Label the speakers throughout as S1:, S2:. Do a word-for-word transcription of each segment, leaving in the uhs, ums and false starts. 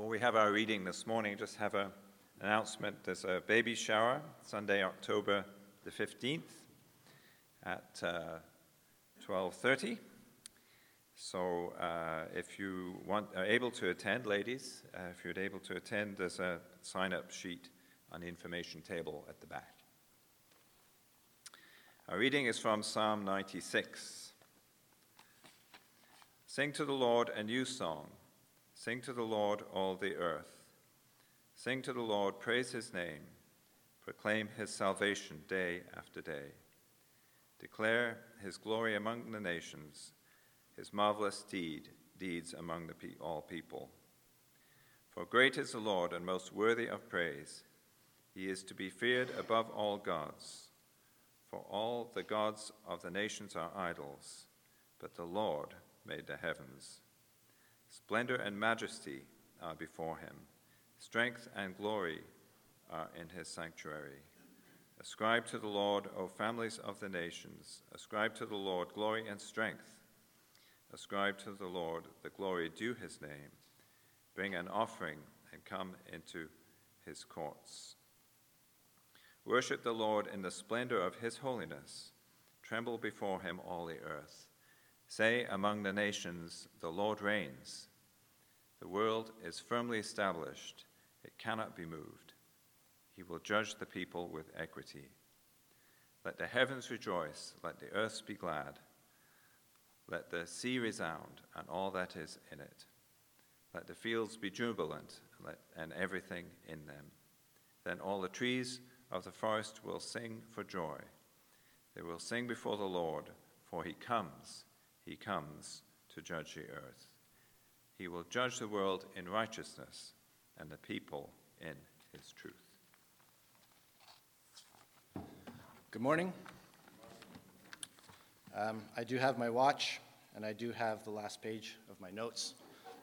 S1: Before we have our reading this morning, just have an announcement. There's a baby shower Sunday, October the fifteenth at uh, twelve thirty. So uh, if you want, are able to attend, ladies, uh, if you're able to attend, there's a sign-up sheet on the information table at the back. Our reading is from Psalm ninety-six. Sing to the Lord a new song. Sing to the Lord, all the earth. Sing to the Lord, praise his name. Proclaim his salvation day after day. Declare his glory among the nations, his marvelous deed, deeds among the pe- all people. For great is the Lord and most worthy of praise. He is to be feared above all gods. For all the gods of the nations are idols, but the Lord made the heavens. Splendor and majesty are before him. Strength and glory are in his sanctuary. Ascribe to the Lord, O families of the nations. Ascribe to the Lord glory and strength. Ascribe to the Lord the glory due his name. Bring an offering and come into his courts. Worship the Lord in the splendor of his holiness. Tremble before him, all the earth. Say among the nations, the Lord reigns. The world is firmly established. It cannot be moved. He will judge the people with equity. Let the heavens rejoice. Let the earth be glad. Let the sea resound and all that is in it. Let the fields be jubilant and, let, and everything in them. Then all the trees of the forest will sing for joy. They will sing before the Lord, for he comes. He comes to judge the earth. He will judge the world in righteousness and the people in his truth.
S2: Good morning. Um, I do have my watch, and I do have the last page of my notes.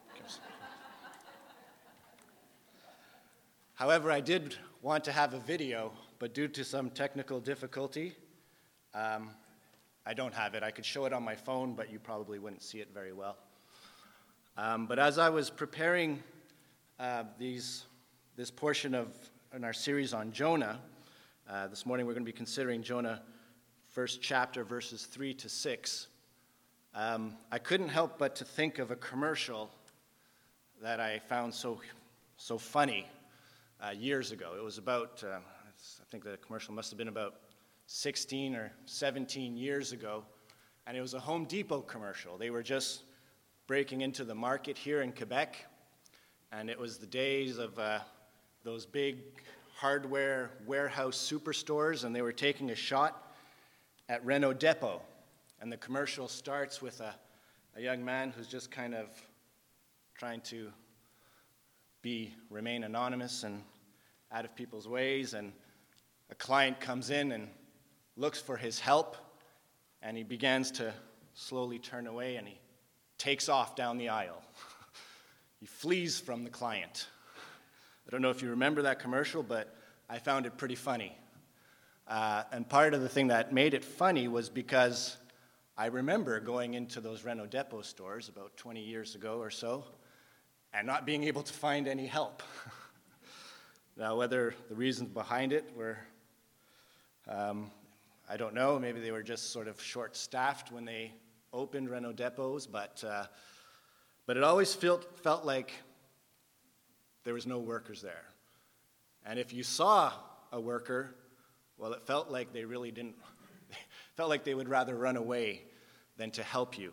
S2: However, I did want to have a video, but due to some technical difficulty, um, I don't have it. I could show it on my phone, but you probably wouldn't see it very well. Um, but as I was preparing uh, these, this portion of in our series on Jonah, uh, this morning we're going to be considering Jonah, first chapter, verses three to six. Um, I couldn't help but to think of a commercial that I found so so funny uh, years ago. It was about, uh, I think the commercial must have been about sixteen or seventeen years ago, and it was a Home Depot commercial. They were just breaking into the market here in Quebec, and it was the days of uh, those big hardware warehouse superstores, and they were taking a shot at Renault Depot. And the commercial starts with a, a young man who's just kind of trying to be remain anonymous and out of people's ways, and a client comes in and looks for his help, and he begins to slowly turn away, and he takes off down the aisle. He flees from the client. I don't know if you remember that commercial, but I found it pretty funny. Uh, and part of the thing that made it funny was because I remember going into those Renault Depot stores about twenty years ago or so and not being able to find any help. Now, whether the reasons behind it were, um, I don't know, maybe they were just sort of short-staffed when they opened Renault Depots, but uh, but it always felt felt like there was no workers there. And if you saw a worker, well, it felt like they really didn't, felt like they would rather run away than to help you.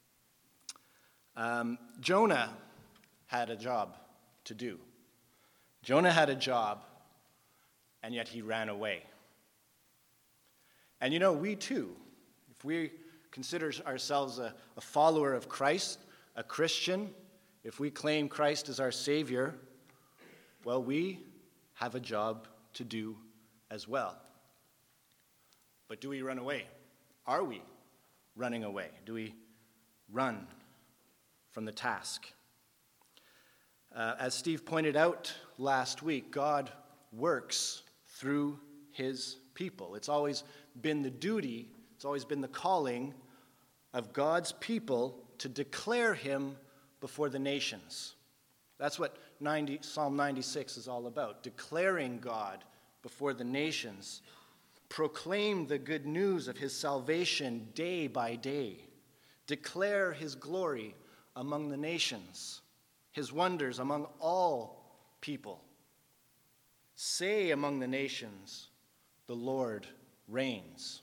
S2: Um, Jonah had a job to do. Jonah had a job, and yet he ran away. And you know, we too, if we consider ourselves a, a follower of Christ, a Christian, if we claim Christ as our Savior, well, we have a job to do as well. But do we run away? Are we running away? Do we run from the task? Uh, as Steve pointed out last week, God works through his people. It's always been the duty, it's always been the calling of God's people to declare him before the nations. That's what ninety, Psalm ninety-six is all about, declaring God before the nations. Proclaim the good news of his salvation day by day. Declare his glory among the nations, his wonders among all people. Say among the nations, the Lord reigns.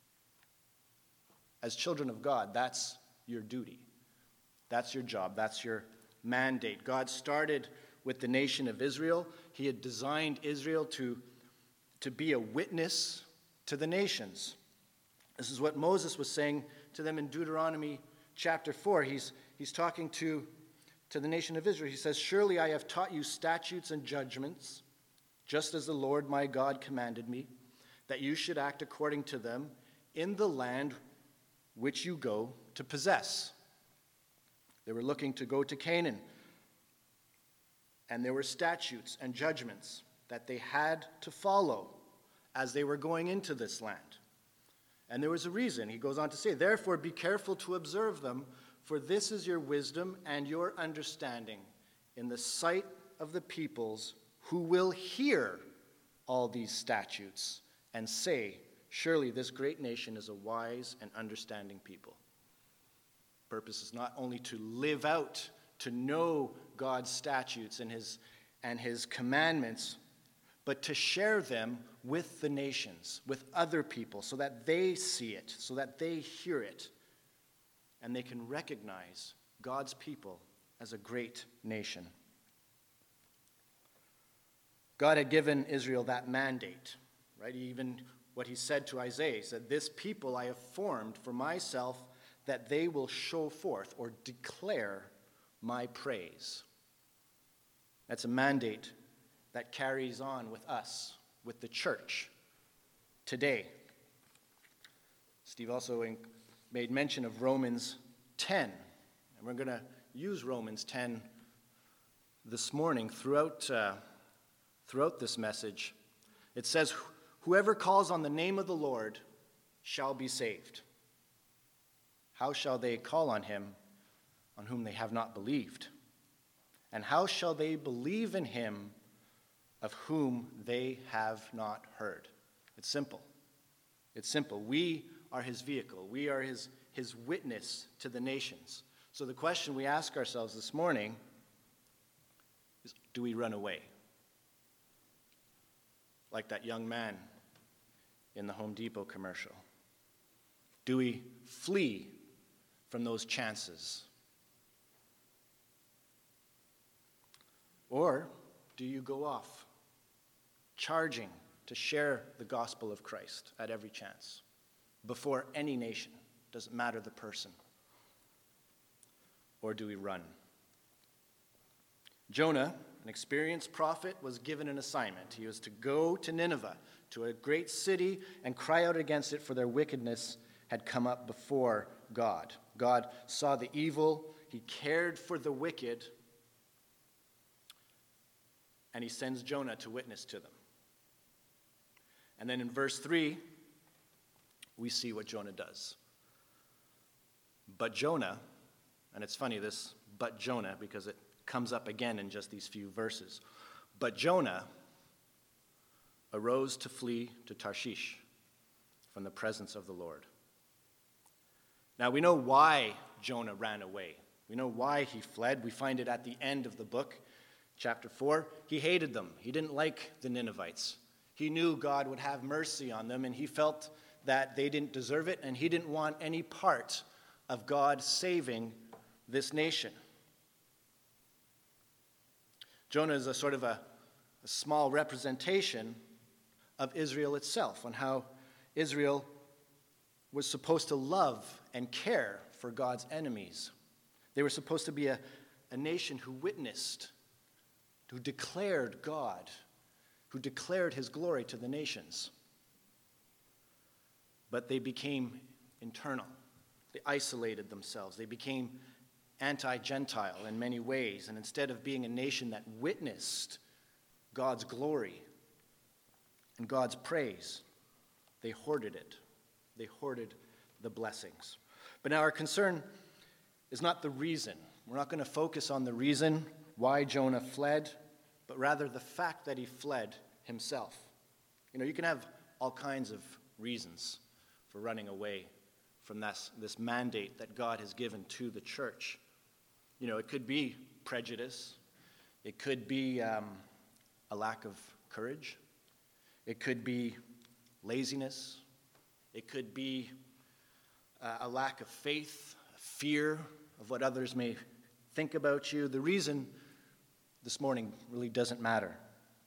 S2: As children of God, that's your duty. That's your job. That's your mandate. God started with the nation of Israel. He had designed Israel to, to be a witness to the nations. This is what Moses was saying to them in Deuteronomy chapter four. He's, he's talking to, to the nation of Israel. He says, "Surely I have taught you statutes and judgments, just as the Lord my God commanded me, that you should act according to them in the land which you go to possess." They were looking to go to Canaan. And there were statutes and judgments that they had to follow as they were going into this land. And there was a reason. He goes on to say, "Therefore be careful to observe them, for this is your wisdom and your understanding in the sight of the peoples who will hear all these statutes and say, 'Surely this great nation is a wise and understanding people.'" Purpose is not only to live out, to know God's statutes and his, and his commandments, but to share them with the nations, with other people, so that they see it, so that they hear it, and they can recognize God's people as a great nation. God had given Israel that mandate, right? Even what he said to Isaiah, he said, "This people I have formed for myself, that they will show forth or declare my praise." That's a mandate that carries on with us, with the church today. Steve also made mention of Romans ten, and we're going to use Romans ten this morning throughout, uh, throughout this message. It says, "Whoever calls on the name of the Lord shall be saved. How shall they call on him on whom they have not believed? And how shall they believe in him of whom they have not heard?" It's simple. It's simple. We are his vehicle. We are his, his witness to the nations. So the question we ask ourselves this morning is, do we run away? Like that young man in the Home Depot commercial. Do we flee from those chances? Or do you go off, charging to share the gospel of Christ at every chance, before any nation? Doesn't matter the person. Or do we run? Jonah, an experienced prophet, was given an assignment. He was to go to Nineveh, to a great city, and cry out against it, for their wickedness had come up before God. God saw the evil, he cared for the wicked, and he sends Jonah to witness to them. And then in verse three, we see what Jonah does. But Jonah, and it's funny this, but Jonah, because it comes up again in just these few verses. But Jonah arose to flee to Tarshish from the presence of the Lord. Now, we know why Jonah ran away. We know why he fled. We find it at the end of the book, chapter four. He hated them. He didn't like the Ninevites. He knew God would have mercy on them, and he felt that they didn't deserve it, and he didn't want any part of God saving this nation. Jonah is a sort of a, a small representation of Israel itself, on how Israel was supposed to love and care for God's enemies. They were supposed to be a, a nation who witnessed, who declared God, who declared his glory to the nations. But they became internal. They isolated themselves. They became anti-Gentile in many ways. And instead of being a nation that witnessed God's glory and God's praise, they hoarded it. They hoarded the blessings. But now our concern is not the reason. We're not going to focus on the reason why Jonah fled, but rather the fact that he fled himself. You know, you can have all kinds of reasons for running away from this, this mandate that God has given to the church. You know, it could be prejudice. It could be um, a lack of courage. It could be laziness. It could be uh, a lack of faith, fear of what others may think about you. The reason this morning really doesn't matter.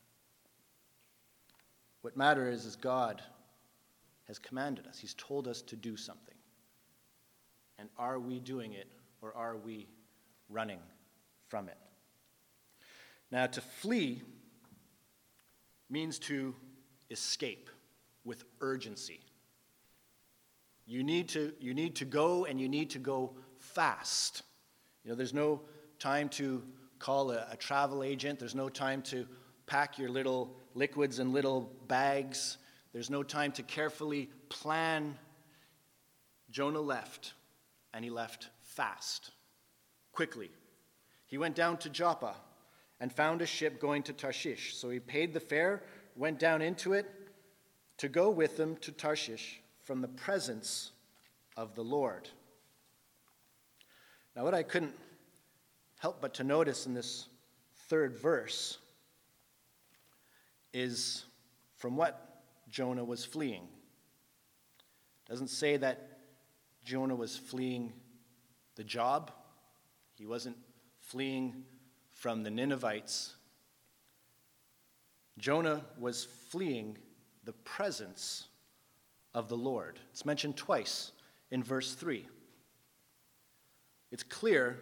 S2: What matters is, is God has commanded us. He's told us to do something. And are we doing it, or are we running from it? Now, to flee means to escape with urgency. You need to, you need to go, and you need to go fast. You know, there's no time to call a, a travel agent. There's no time to pack your little liquids in little bags. There's no time to carefully plan. Jonah left, and he left fast, quickly. He went down to Joppa and found a ship going to Tarshish. So he paid the fare, went down into it to go with them to Tarshish from the presence of the Lord. Now, what I couldn't help but to notice in this third verse is from what Jonah was fleeing. It doesn't say that Jonah was fleeing the job. He wasn't fleeing from the Ninevites. Jonah was fleeing the presence of the Lord. It's mentioned twice in verse three. It's clear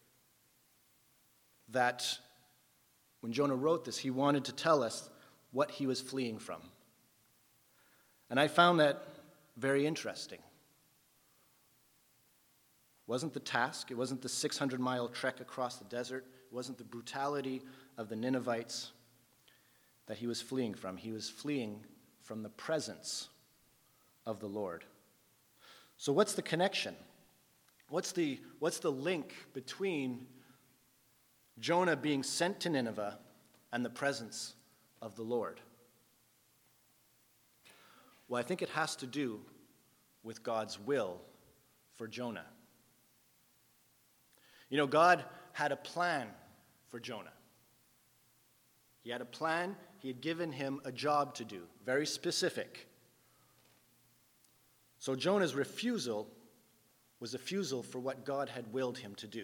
S2: that when Jonah wrote this, he wanted to tell us what he was fleeing from. And I found that very interesting. It wasn't the task, it wasn't the six hundred mile trek across the desert, it wasn't the brutality of the Ninevites that he was fleeing from. He was fleeing from the presence of the Lord. So what's the connection? What's the, what's the link between Jonah being sent to Nineveh and the presence of the Lord? Well, I think it has to do with God's will for Jonah. You know, God had a plan for Jonah. He had a plan. He had given him a job to do, very specific. So Jonah's refusal was a refusal for what God had willed him to do.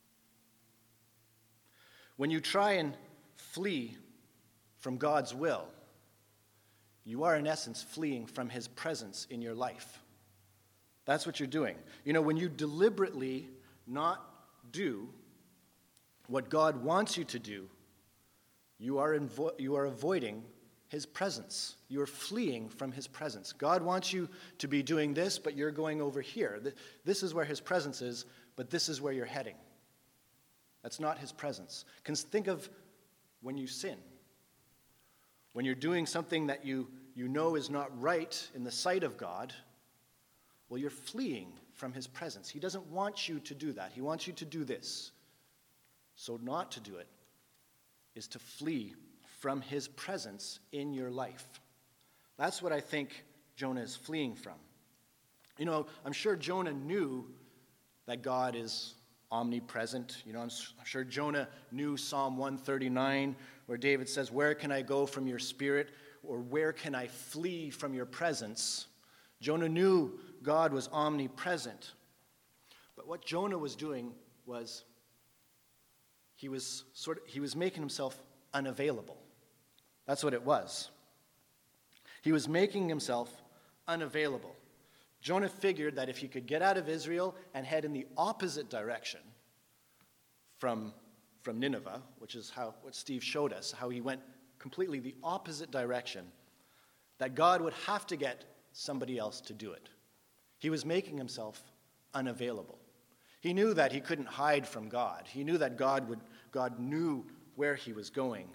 S2: When you try and flee from God's will, you are in essence fleeing from his presence in your life. That's what you're doing. You know, when you deliberately not do what God wants you to do, you are invo- you are avoiding his presence. You are fleeing from his presence. God wants you to be doing this, but you're going over here. This is where his presence is, but this is where you're heading. That's not his presence. Can think of when you sin. When you're doing something that you, you know is not right in the sight of God, well, you're fleeing from his presence. He doesn't want you to do that. He wants you to do this. So not to do it is to flee from his presence in your life. That's what I think Jonah is fleeing from. You know, I'm sure Jonah knew that God is omnipresent. You know, I'm sure Jonah knew Psalm one thirty-nine, where David says, "Where can I go from your spirit?" Or "Where can I flee from your presence?" Jonah knew God was omnipresent. But what Jonah was doing was he was sort of he was making himself unavailable. That's what it was. He was making himself unavailable. Jonah figured that if he could get out of Israel and head in the opposite direction from, from Nineveh, which is how what Steve showed us, how he went completely the opposite direction, that God would have to get somebody else to do it. He was making himself unavailable. He knew that he couldn't hide from God. He knew that God would God knew where he was going.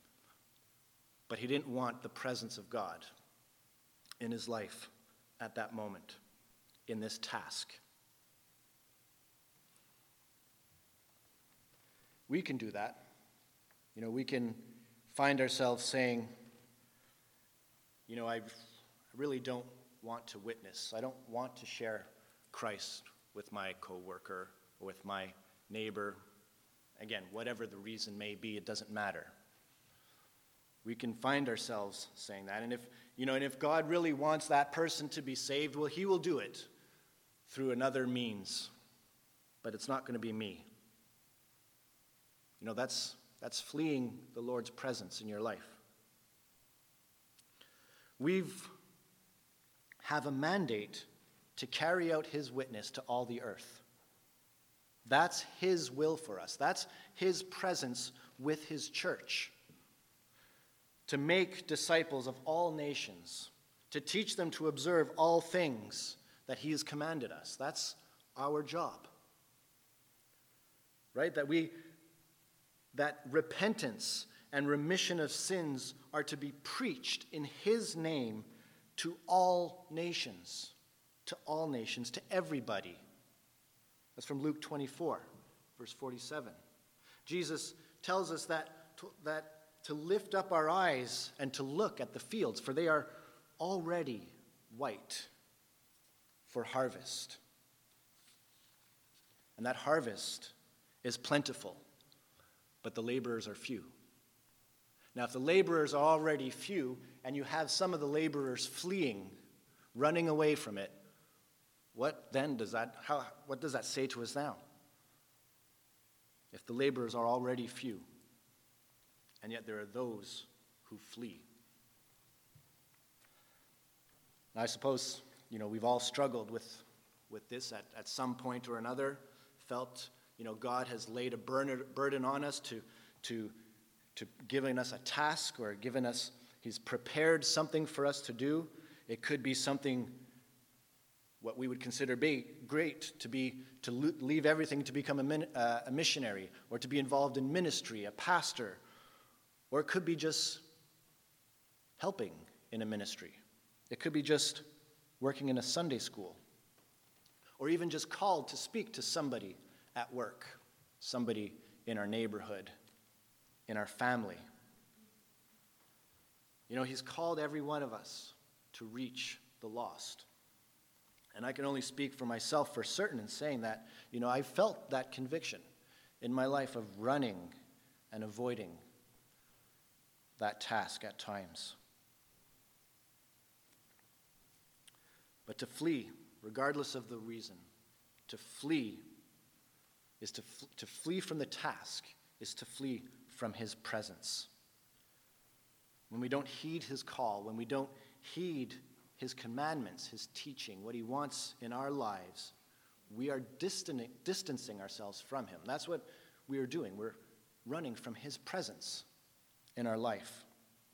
S2: But he didn't want the presence of God in his life at that moment, in this task. we can do that. You know, we can find ourselves saying, you know, I really don't want to witness. I don't want to share Christ with my coworker or with my neighbor. Again, whatever the reason may be, it doesn't matter. We can find ourselves saying that. And if, you know, and if God really wants that person to be saved, well, he will do it through another means. But it's not going to be me. You know, that's that's fleeing the Lord's presence in your life. We've have a mandate to carry out his witness to all the earth. That's his will for us. That's his presence with his church. To make disciples of all nations, to teach them to observe all things that he has commanded us. That's our job. Right? That we, that repentance and remission of sins are to be preached in his name to all nations. To all nations, to everybody. That's from Luke twenty-four, verse forty-seven. Jesus tells us that to, that to lift up our eyes and to look at the fields, for they are already white for harvest. And that harvest is plentiful, but the laborers are few. Now, if the laborers are already few, and you have some of the laborers fleeing, running away from it, what then does that, how, what does that say to us now? If the laborers are already few, and yet there are those who flee. Now, I suppose, you know, we've all struggled with, with this at, at some point or another, felt, you know, God has laid a burden on us to, to, to giving us a task or given us, he's prepared something for us to do. It could be something what we would consider be great, to be to leave everything to become a, min, uh, a missionary, or to be involved in ministry, a pastor, or it could be just helping in a ministry. It could be just working in a Sunday school, or even just called to speak to somebody at work, somebody in our neighborhood, in our family. You know, he's called every one of us to reach the lost. And I can only speak for myself for certain in saying that, you know, I felt that conviction in my life of running and avoiding that task at times. But to flee, regardless of the reason, to flee is to, fl- to flee from the task, is to flee from his presence. When we don't heed his call, when we don't heed his commandments, his teaching, what he wants in our lives, we are distan- distancing ourselves from him. That's what we are doing. We're running from his presence in our life.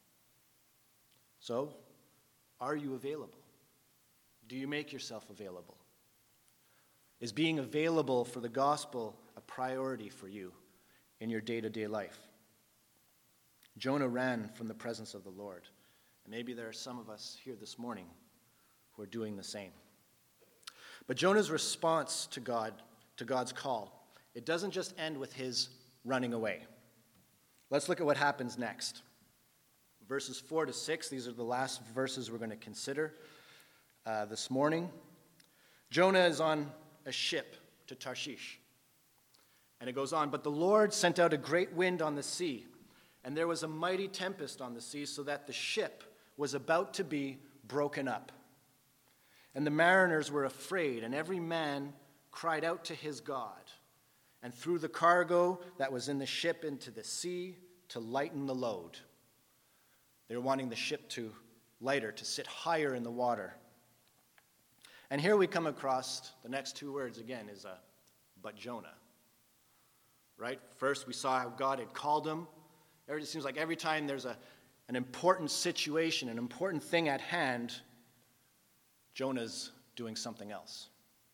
S2: So, are you available? Do you make yourself available? Is being available for the gospel a priority for you in your day-to-day life? Jonah ran from the presence of the Lord. And maybe there are some of us here this morning who are doing the same. But Jonah's response to God, to God's call, it doesn't just end with his running away. Let's look at what happens next. Verses four to six, these are the last verses we're going to consider uh, this morning. Jonah is on a ship to Tarshish. And it goes on, but the Lord sent out a great wind on the sea, and there was a mighty tempest on the sea, so that the ship was about to be broken up. And the mariners were afraid, and every man cried out to his God, and threw the cargo that was in the ship into the sea to lighten the load. They were wanting the ship to lighter, to sit higher in the water. And here we come across the next two words again is a but Jonah. Right? First we saw how God had called him. It seems like every time there's a, an important situation, an important thing at hand, Jonah's doing something else.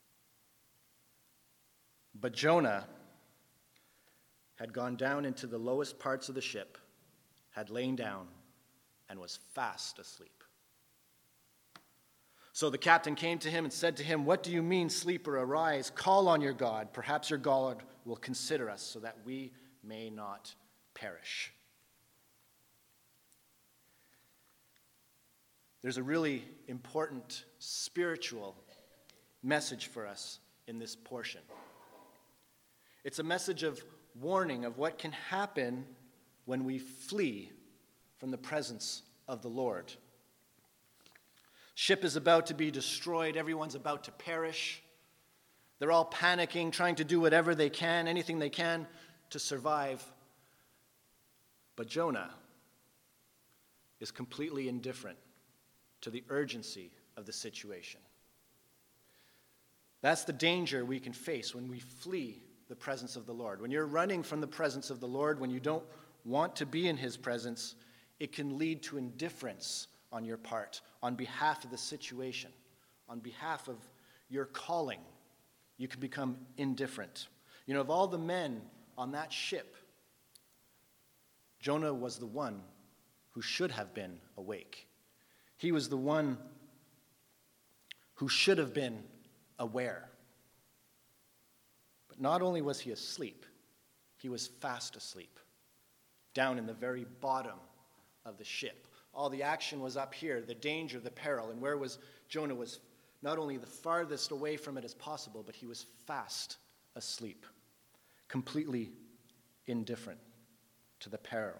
S2: But Jonah had gone down into the lowest parts of the ship, had lain down, and was fast asleep. So the captain came to him and said to him, "What do you mean, sleeper? Arise, call on your God. Perhaps your God will consider us so that we may not perish. There's a really important spiritual message for us in this portion. It's a message of warning of what can happen when we flee from the presence of the Lord. Ship is about to be destroyed. Everyone's about to perish. They're all panicking, trying to do whatever they can, anything they can to survive. But Jonah is completely indifferent to the urgency of the situation. That's the danger we can face when we flee the presence of the Lord. When you're running from the presence of the Lord, when you don't want to be in his presence, it can lead to indifference on your part, on behalf of the situation, on behalf of your calling. You can become indifferent. You know, of all the men on that ship, Jonah was the one who should have been awake. He was the one who should have been aware. But not only was he asleep, he was fast asleep, down in the very bottom of the ship. All the action was up here, the danger, the peril, and where was Jonah was not only the farthest away from it as possible, but he was fast asleep, completely indifferent to the peril.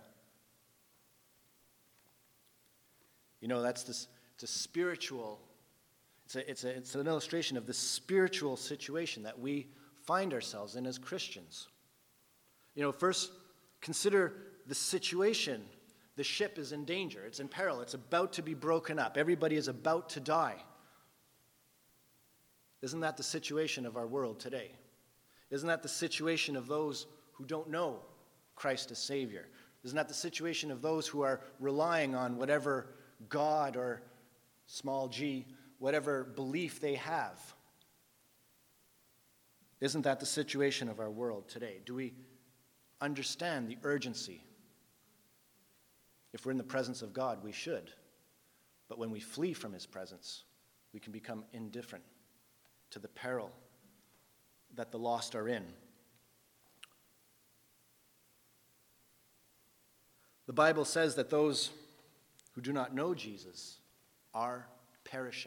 S2: You know, that's this, it's a spiritual, it's, a, it's, a, it's an illustration of the spiritual situation that we find ourselves in as Christians. You know, first, consider the situation. The ship is in danger. It's in peril. It's about to be broken up. Everybody is about to die. Isn't that the situation of our world today? Isn't that the situation of those who don't know Christ as Savior? Isn't that the situation of those who are relying on whatever God or small g, whatever belief they have? Isn't that the situation of our world today? Do we understand the urgency? If we're in the presence of God, we should. But when we flee from his presence, we can become indifferent to the peril that the lost are in. The Bible says that those who do not know Jesus are perishing.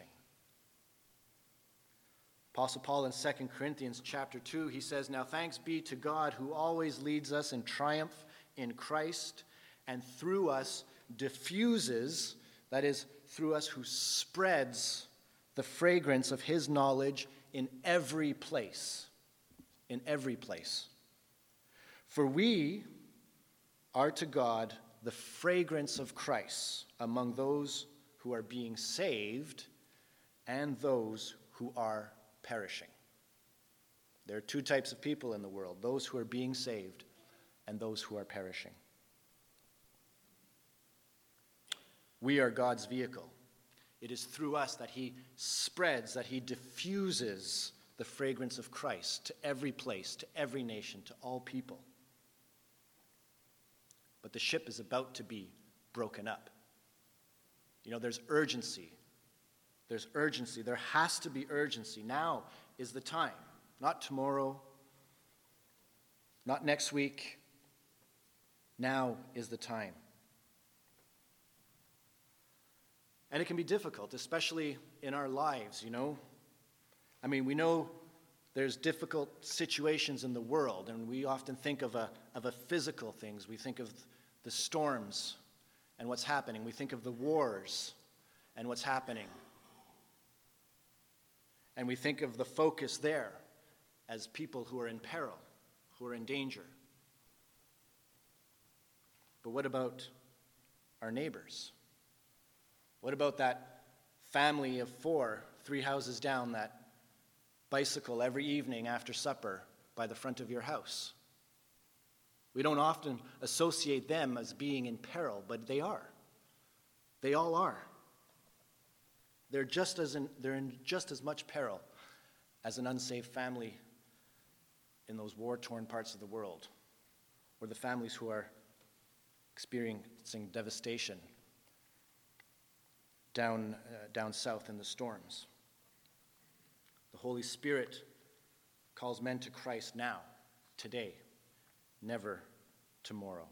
S2: Apostle Paul in Second Corinthians chapter two, he says, "Now thanks be to God who always leads us in triumph in Christ, and through us diffuses," that is, through us who spreads the fragrance of his knowledge in every place. In every place. For we are to God the fragrance of Christ among those who are being saved and those who are perishing. There are two types of people in the world, those who are being saved and those who are perishing. We are God's vehicle. It is through us that he spreads, that he diffuses the fragrance of Christ to every place, to every nation, to all people. But the ship is about to be broken up. You know, there's urgency. There's urgency. There has to be urgency. Now is the time. Not tomorrow. Not next week. Now is the time. And it can be difficult, especially in our lives, you know. I mean, we know there's difficult situations in the world, and we often think of a, of a physical things. We think of the storms and what's happening. We think of the wars and what's happening. And we think of the focus there as people who are in peril, who are in danger. But what about our neighbors? What about that family of four, three houses down, that bicycle every evening after supper by the front of your house? We don't often associate them as being in peril, but they are. They all are. They're just as in, they're in just as much peril as an unsaved family in those war-torn parts of the world, or the families who are experiencing devastation down, uh, down south in the storms. The Holy Spirit calls men to Christ now, today, never tomorrow.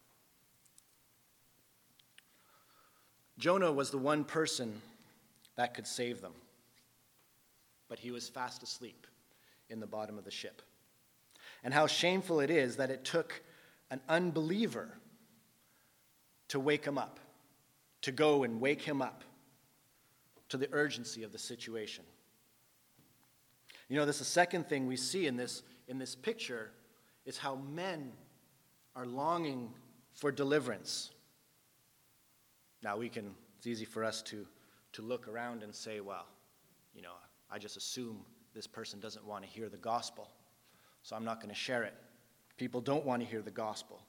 S2: Jonah was the one person that could save them, but he was fast asleep in the bottom of the ship. And how shameful it is that it took an unbeliever to wake him up, to go and wake him up to the urgency of the situation. You know, this is the second thing we see in this, in this picture is how men are longing for deliverance. Now, we can, it's easy for us to, to look around and say, well, you know, I just assume this person doesn't want to hear the gospel, so I'm not going to share it. People don't want to hear the gospel.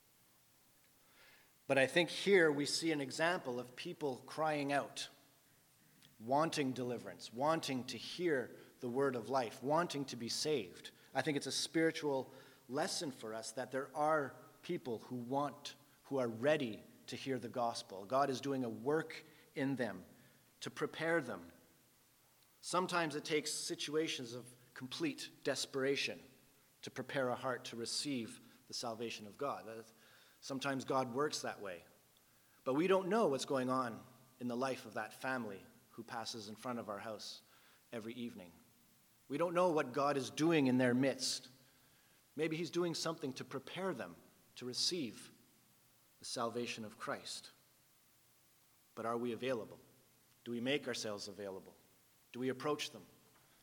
S2: But I think here we see an example of people crying out, wanting deliverance, wanting to hear the word of life, wanting to be saved. I think it's a spiritual lesson for us that there are people who want, who are ready to hear the gospel. God is doing a work in them to prepare them. Sometimes it takes situations of complete desperation to prepare a heart to receive the salvation of God. Sometimes God works that way. But we don't know what's going on in the life of that family who passes in front of our house every evening. We don't know what God is doing in their midst. Maybe he's doing something to prepare them to receive the salvation of Christ. But are we available? Do we make ourselves available? Do we approach them?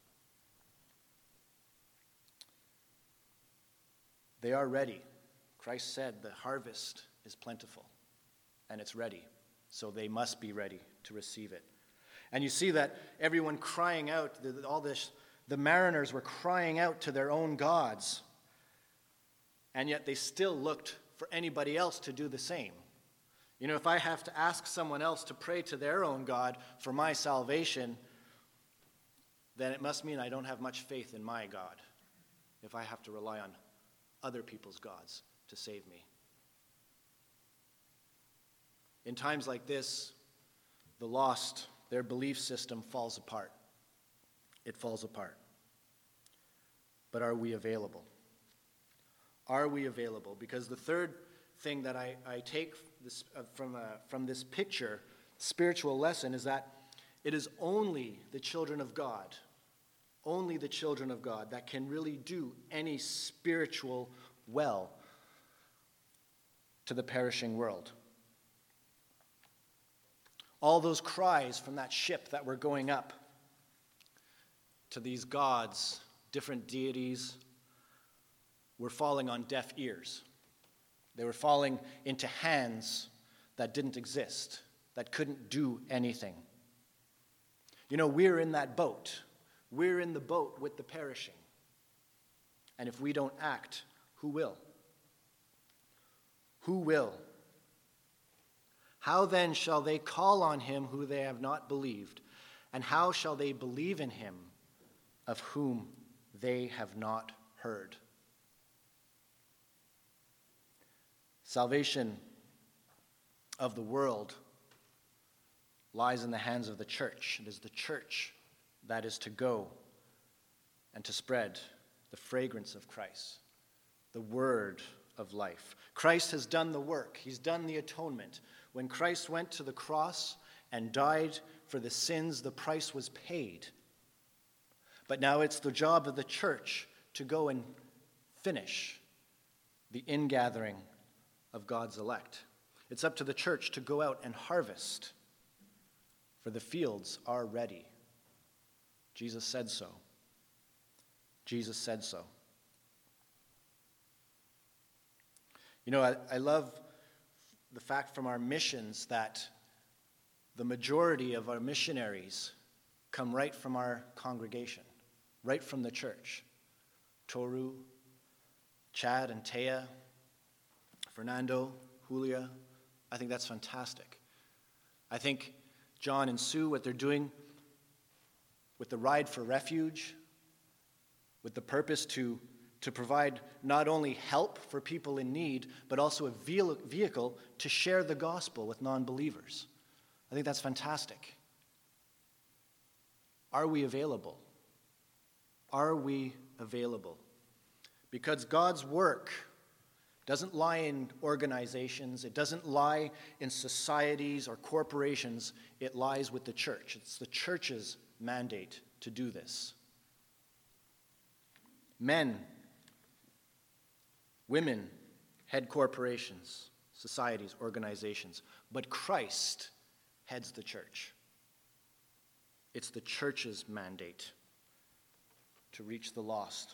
S2: They are ready. Christ said the harvest is plentiful and it's ready. So they must be ready to receive it. And you see that everyone crying out, all this, the mariners were crying out to their own gods. And yet they still looked for anybody else to do the same. You know, if I have to ask someone else to pray to their own God for my salvation, then it must mean I don't have much faith in my God if I have to rely on other people's gods to save me. In times like this, the lost, their belief system falls apart. It falls apart. But are we available? Are we available? Because the third thing that I, I take this, uh, from, uh, from this picture, spiritual lesson, is that it is only the children of God, only the children of God that can really do any spiritual well to the perishing world. All those cries from that ship that were going up to these gods, different deities, were falling on deaf ears. They were falling into hands that didn't exist, that couldn't do anything. You know, we're in that boat. We're in the boat with the perishing. And if we don't act, who will? Who will? How then shall they call on him who they have not believed? And how shall they believe in him of whom they have not heard? Salvation of the world lies in the hands of the church. It is the church that is to go and to spread the fragrance of Christ, the word of life. Christ has done the work. He's done the atonement. When Christ went to the cross and died for the sins, the price was paid. But now it's the job of the church to go and finish the ingathering of God's elect. It's up to the church to go out and harvest, for the fields are ready. Jesus said so. Jesus said so. You know, I, I love the fact from our missions that the majority of our missionaries come right from our congregation, right from the church. Toru, Chad and Taya, Fernando, Julia, I think that's fantastic. I think John and Sue, what they're doing with the Ride for Refuge, with the purpose to, to provide not only help for people in need, but also a vehicle to share the gospel with non-believers. I think that's fantastic. Are we available? Are we available? Because God's work doesn't lie in organizations. It doesn't lie in societies or corporations. It lies with the church. It's the church's mandate to do this. Men, women, head corporations, societies, organizations, but Christ heads the church. It's the church's mandate to reach the lost.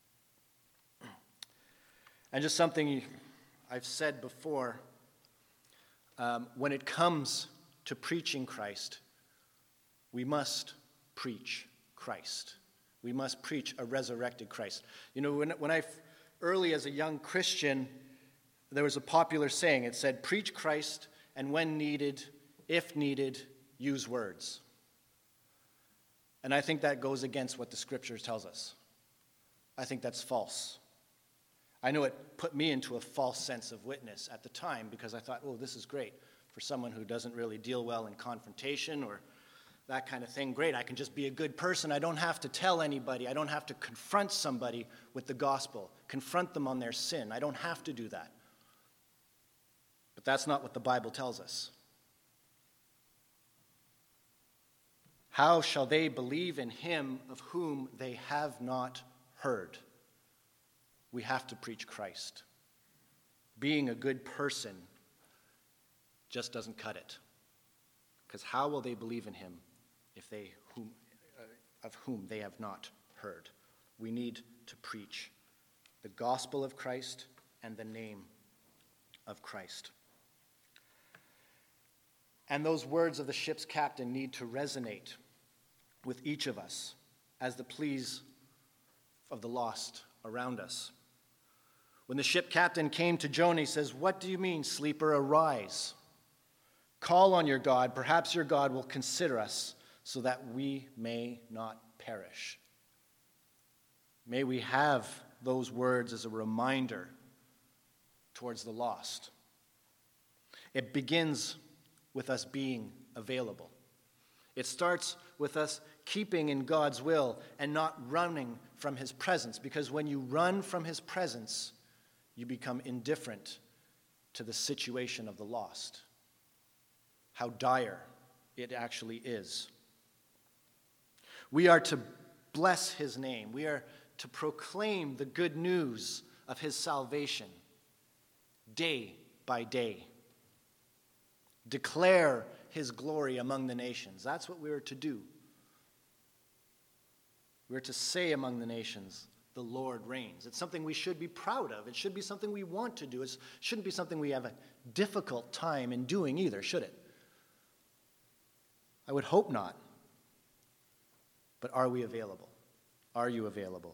S2: And just something I've said before, um, when it comes to preaching Christ, we must preach Christ. We must preach a resurrected Christ. You know, when, when I, early as a young Christian, there was a popular saying. It said, preach Christ, and when needed, if needed, use words. And I think that goes against what the Scripture tells us. I think that's false. I know it put me into a false sense of witness at the time because I thought, oh, this is great. For someone who doesn't really deal well in confrontation or that kind of thing, great, I can just be a good person. I don't have to tell anybody. I don't have to confront somebody with the gospel, confront them on their sin. I don't have to do that. But that's not what the Bible tells us. How shall they believe in him of whom they have not heard? We have to preach Christ. Being a good person just doesn't cut it. Because how will they believe in him if they whom, uh, of whom they have not heard? We need to preach the gospel of Christ and the name of Christ. And those words of the ship's captain need to resonate with each of us as the pleas of the lost around us. When the ship captain came to Jonah, he says, "What do you mean, sleeper? Arise. Call on your God. Perhaps your God will consider us so that we may not perish." May we have those words as a reminder towards the lost. It begins with us being available. It starts with us keeping in God's will and not running from his presence, because when you run from his presence, you become indifferent to the situation of the lost, how dire it actually is. We are to bless his name. We are to proclaim the good news of his salvation day by day. Declare his glory among the nations. That's what we are to do. We're to say among the nations, the Lord reigns. It's something we should be proud of. It should be something we want to do. It shouldn't be something we have a difficult time in doing either, should it? I would hope not. But are we available? Are you available?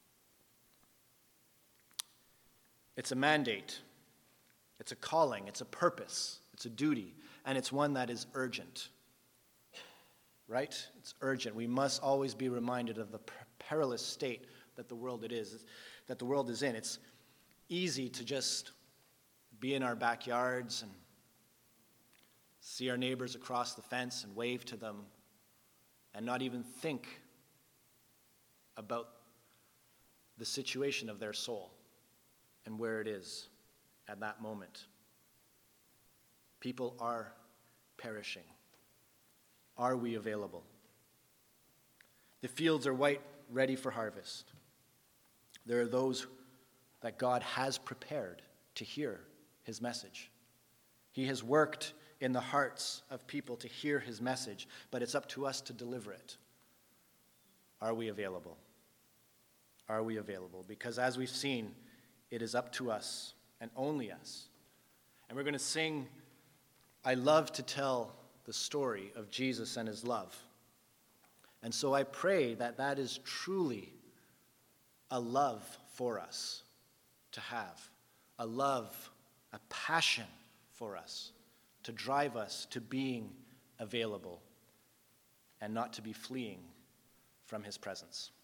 S2: It's a mandate. It's a calling. It's a purpose. It's a duty. And it's one that is urgent. Right? It's urgent. We must always be reminded of the perilous state that the world it is, that the world is in. It's easy to just be in our backyards and see our neighbors across the fence and wave to them and not even think about the situation of their soul and where it is at that moment. People are perishing. Are we available? The fields are white, ready for harvest. There are those that God has prepared to hear his message. He has worked in the hearts of people to hear his message, but it's up to us to deliver it. Are we available? Are we available? Because as we've seen, it is up to us and only us. And we're going to sing, "I love to tell the story of Jesus and his love." And so I pray that that is truly a love for us to have, a love, a passion for us to drive us to being available and not to be fleeing from his presence.